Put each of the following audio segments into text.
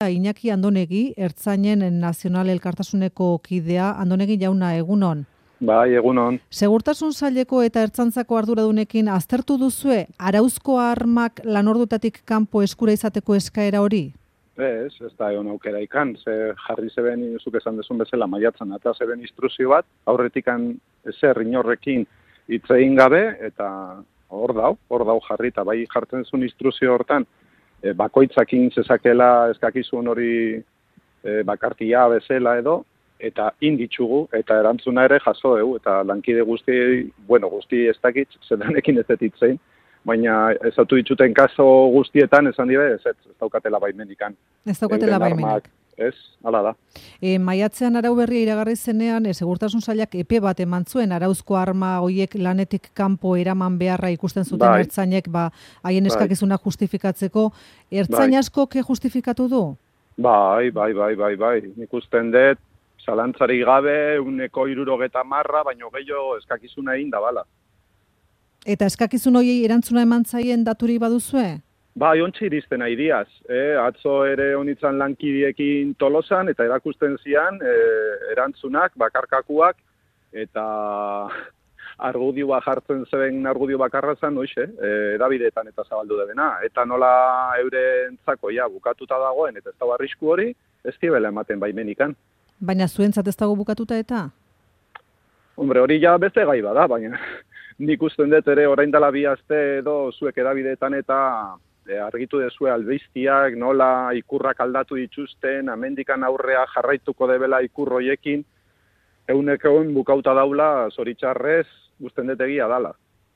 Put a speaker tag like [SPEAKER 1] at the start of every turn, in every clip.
[SPEAKER 1] Iñaki Andonegi, Ertzainen Nazional Elkartasuneko kidea. Andonegi jauna, egunon.
[SPEAKER 2] Bai, egunon.
[SPEAKER 1] Segurtasun saileko eta ertzaintzako arduradunekin aztertu duzue arauzko armak lanordutatik kanpo eskura izateko eskaera hori?
[SPEAKER 2] Ez da egon aukera ikan. Jarri zeben, zuk esan dezun bezala, maiatzan eta zeben instruzio bat, aurretikan ezer inorrekin hitz egin gabe, eta hor dau jarri, eta bai jartzen zuen instruzio hortan, bakoitzakin zezakela eskakizun hori bakartia bezala edo, eta inditzugu, eta erantzuna ere jaso dugu, eta lankide guzti ez dakit, zedanekin ez detitzein, baina ezautu dituten kaso guztietan esan dire, ez daukatela baimenikan.
[SPEAKER 1] Ez daukatela baimenik.
[SPEAKER 2] Ez, hala da.
[SPEAKER 1] Maiatzean arau berria iragarri zenean, Segurtasun Sailak epe bat eman zuen arauzko arma hoiek lanetik kanpo eraman beharra ikusten zuten ertzainek, haien eskakizuna justifikatzeko. Ertzain askok justifikatu du?
[SPEAKER 2] Bai. Nik usten dut, zalantzari gabe, 170, baino gehiago eskakizuna egin da bala.
[SPEAKER 1] Eta eskakizun horiei erantzuna eman zaien daturi baduzue?
[SPEAKER 2] Bai, ontsi iristen nahi diaz. Atzo ere honitzan lankidiekin Tolosan, eta erakusten zian erantzunak, bakarkakuak, eta argudioa jartzen zeben argudio bakarra zen, edabideetan eta zabaldu debena. Eta nola eurentzako bukatuta dagoen, eta ez dago arrisku hori, ez dibela ematen baimenikan.
[SPEAKER 1] Baina zuentzat ez dago bukatuta eta?
[SPEAKER 2] Hombre, hori beste gai bada, baina nik usten dut ere orain dela 2 aste edo zuek edabideetan eta argitu dezue albiztiak, nola ikurrak aldatu dituzten, amendikan aurrea jarraituko debela ikur hoiekin, egun bukauta daula, zoritxarrez, usten dut egia dala.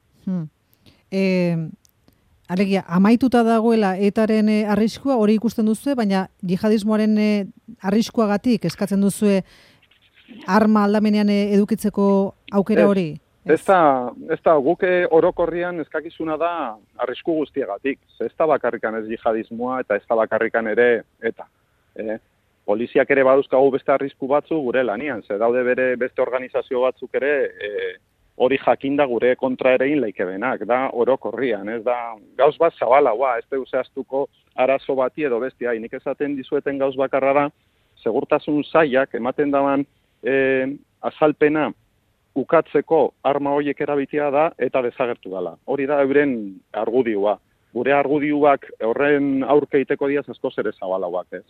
[SPEAKER 1] Alegia, amaituta dagoela etaren arriskua hori ikusten duzue, baina jihadismoaren arriskuagatik eskatzen duzue arma aldamenean edukitzeko aukera hori?
[SPEAKER 2] Ez da, guk orokorrian eskakizuna da arrisku guztiegatik. Ez da bakarrikan ez jihadismoa eta ez da bakarrikan ere eta. Poliziak ere baduzkagu beste arrisku batzu gure lanian. Daude bere beste organizazio batzuk ere hori jakinda gure kontra ere laikebenak. Da orokorrian, ez da gauz bat zabala, ez da zehaztuko arazo bati edo bestia. Nik esaten dizueten gauz bakarra da, Segurtasun Sailak ematen daban azalpena ukatzeko arma horiek erabitea da eta desagertu dela. Hori da euren argudioa. Gure argudioak horren aurkeiteko diaz asko ere zabalauak, ez?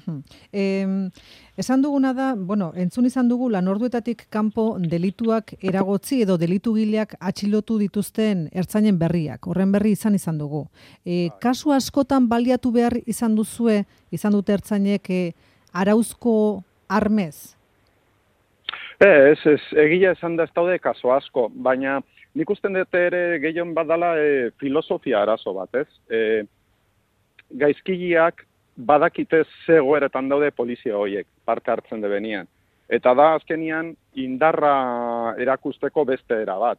[SPEAKER 1] Esan duguna da, entzun izan dugu lanorduetatik kanpo delituak eragotzi edo delitugileak atxilotu dituzten ertzainen berriak. Horren berri izan dugu. Kasu askotan baliatu behar izan dute ertzainek arauzko armez?
[SPEAKER 2] Ez, egia esan da ez daude kaso asko, baina nik usten dut ere gehien badala filosofia arazo bat, ez? Gaizkileak badakitez zegoeretan daude polizia horiek, parte hartzen debenian. Eta da azkenian indarra erakusteko beste era bat.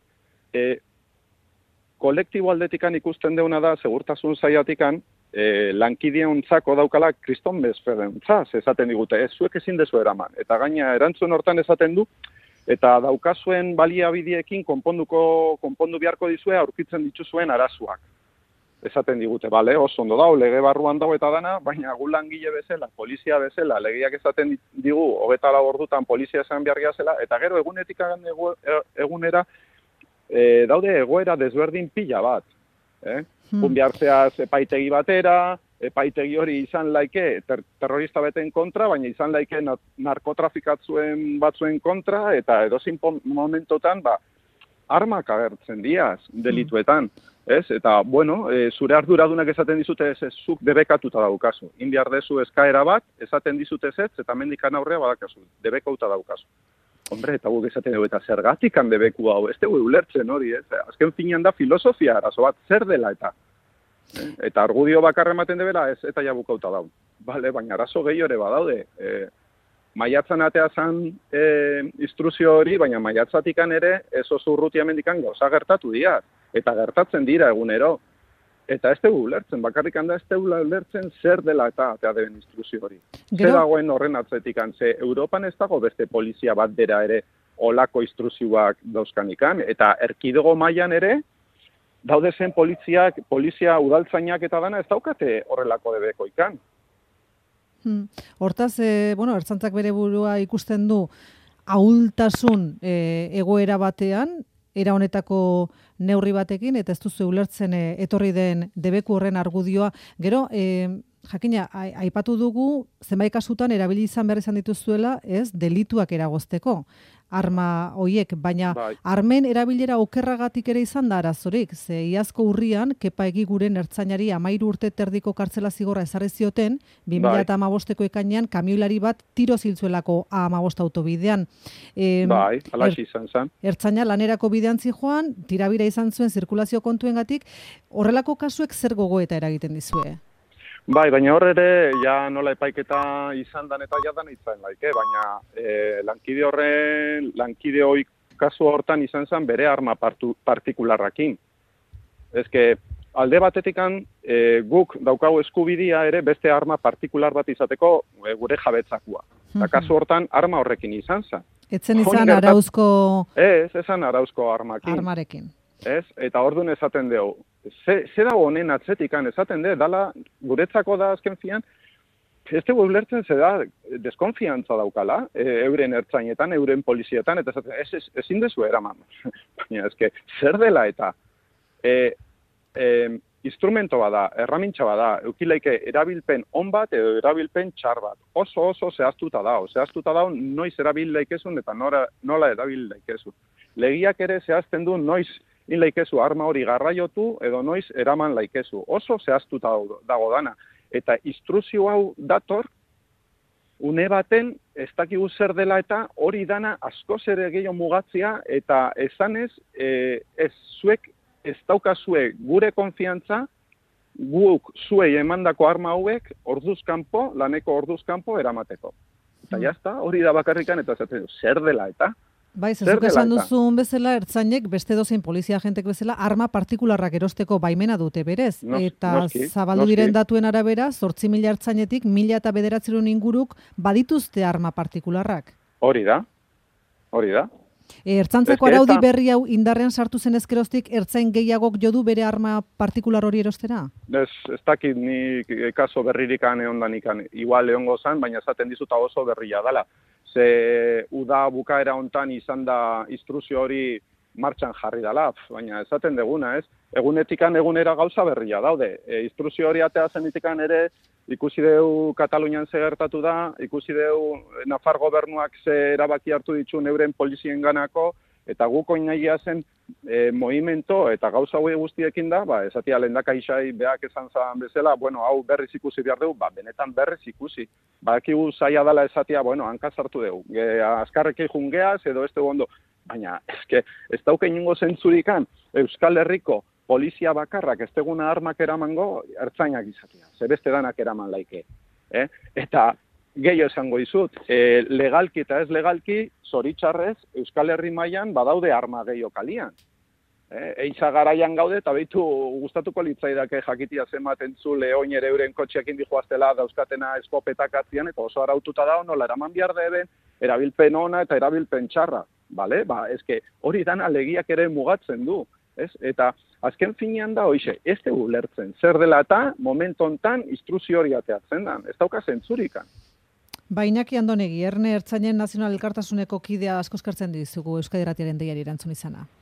[SPEAKER 2] Kolektibo aldetikan ikusten deuna da, Segurtasun Saiatikan, lankideentzako daukala kriston bezperentzaz, esaten digute, zuek ezin dezu eraman. Eta gaina erantzun hortan esaten du, eta daukazuen baliabidiekin konpondu beharko dizue aurkitzen dituzuen arazoak. Esaten digute, oso ondo dago, lege barruan dago eta dana, baina gu langile bezala, polizia bezala, legeak esaten digu, 24 ordutan polizia esan behar zela, eta gero egunetik egunera daude egoera desberdin pila bat. Bihartzeaz epaitegi batera, epaitegi hori izan laike terrorista beten kontra, baina izan laike narkotrafikatzuen batzuen kontra, eta edozein momentotan armak agertzen diaz delituetan. Eta, zure arduradunak esaten dizute ez zuk debekatuta daukazu. Indiar dezu eskaera bat, esaten dizute ez, eta mendikan aurrea badakazu, debekauta daukazu. Hombre, eta guk esaten dugu, eta zergatikan debeku hau, ez dugu ulertzen hori, ez? Azken finean da filosofia arazo bat, zer dela eta. Eta argudio bakarra ematen debela, ez, eta jabukauta dau. Baina arazo gehi ere badaude. Maiatzan atea zan instruzio hori, baina maiatzatikan ere, ez oso urrutia mendikan gauza gertatu dira. Eta gertatzen dira egunero. Eta ez dugu ulertzen, bakarrikan da ez dugu ulertzen zer dela eta deben instruzio hori. Zer dagoen horren atzetikan, ze Europan ez dago beste polizia bat dera ere olako instruzioak dauzkanikan, eta erkidego mailan ere, daude zen polizia udaltzainak eta dana ez daukate horrelako debeko ikan.
[SPEAKER 1] Hortaz, ertzaintzak bere burua ikusten du ahultasun egoera batean, era honetako neurri batekin, eta ez duzu ulertzen etorri den debeku horren argudioa. Gero, jakina, aipatu dugu, zenbait kasutan erabili izan behar izan dituzuela, ez, delituak eragozteko arma hoiek, baina armen erabilera okerragatik ere izan da arazorik, ze iazko urrian, Kepa Egiguren ertzainari 13 urte terdiko kartzela zigorra ezarri zioten, 2015ko ekainean kamioilari bat tiro ziltzuelako A15 autobidean.
[SPEAKER 2] Alaxi izan zen.
[SPEAKER 1] Ertzaina lanerako bidean zijoan, tirabira izan zuen zirkulazio kontuengatik, horrelako kasuek zer gogoeta eragiten dizue?
[SPEAKER 2] Baina hor ere, ja nola epaiketa izan dan eta jadan izan laike, baina lankide hoi kasu hortan izan zen bere arma partikularrakin. Ezke, alde batetikan guk daukagu eskubidia ere beste arma partikular bat izateko gure jabetzakua. Eta kasu hortan arma horrekin izan zen.
[SPEAKER 1] Etzen izan arauzko...
[SPEAKER 2] Ez esan arauzko armakin.
[SPEAKER 1] Armarekin.
[SPEAKER 2] Ez, eta orduan esaten dugu. Ze dago honen atzetikan esaten dugu, dala guretzako da azken fian, ez dugu ulertzen ze da deskonfiantza daukala, euren ertzainetan, euren polizietan, eta esaten, ezin dezu eraman. Baina ezke, zer dela eta instrumento bada, erramintxa bada, eukileike erabilpen on bat edo erabilpen txar bat. Oso zehaztuta dao, noiz erabil daikesun eta nola erabil daikesun. Legiak ere zehazten du noiz in laikezu arma hori garraiotu edo noiz eraman laikezu. Oso zehaztuta dago dana. Eta instruzio hau dator, une baten ez dakigu zer dela eta hori dana askoz ere gehiago mugatzea eta esanez ez zuek ez daukazue gure konfiantza guk zuei emandako arma hauek orduzkanpo, laneko orduzkanpo eramateko. Eta jazta, hori da bakarrikan eta zer dela eta?
[SPEAKER 1] Bai, zezuk esan duzun bezala, ertzainek beste dozein polizia agentek bezala arma partikularrak erosteko baimena dute berez. Eta zabaldu diren datuen arabera, 8.000 ertzainetik 1.009 inguruk badituzte arma partikularrak.
[SPEAKER 2] Hori da.
[SPEAKER 1] Ertzaintzako araudi berri hau indarrean sartu zen ezkeroztik, ertzain gehiagok jodu bere arma partikular hori erostera?
[SPEAKER 2] Ez dakit ni kaso berririkan eondanikan. Igual eongo zan, baina esaten dizuta oso berria dela. Ze uda bukaera hontan izan da instruzio hori martxan jarri dela, baina esaten deguna, ez? Egunetikan egunera gauza berria daude. Instruzio hori atea zenitikan ere, ikusi deu Katalunian ze gertatu da, ikusi deu Nafar gobernuak ze erabaki hartu ditun euren polizien ganako, eta guk oinagia zen movimento eta gauza hori guztiekin da, esatia lehendakaixai beak esan zan bezala, hau berriz ikusi behar dugu, benetan berriz ikusi. Badakigu zaila dela esatia, hankaz hartu dugu. Azkarreki jungeaz edo ez dugu ondo. Baina, ez dauke inungo zentzurikan Euskal Herriko polizia bakarrak ez deguna armak eramango ertzainak izatea. Ze beste danak eraman laike. Eta gehiago esango dizut, legalki eta ez legalki, zoritxarrez, Euskal Herri mailan badaude arma gehiago kalian. Eiza garaian gaude, eta behitu gustatuko litzaidake jakitia zenbat entzule oin ere euren kotxeekin dijoaztela dauzkatena eskopetak atzian, eta oso araututa da, nola eraman behar deben, erabilpen ona eta erabilpen txarra. Bale? Hori dana legiak ere mugatzen du. Eta azken finean da, ez dugu lertzen. Zer dela eta momentu hontan instruzio hori ateatzen da. Ez dauka zentzurikan.
[SPEAKER 1] Inaki Andonegi, Erne Ertzainen Nazional Elkartasuneko kidea asko eskertzen dizugu Euskadi Irratiaren deiari erantzun izana.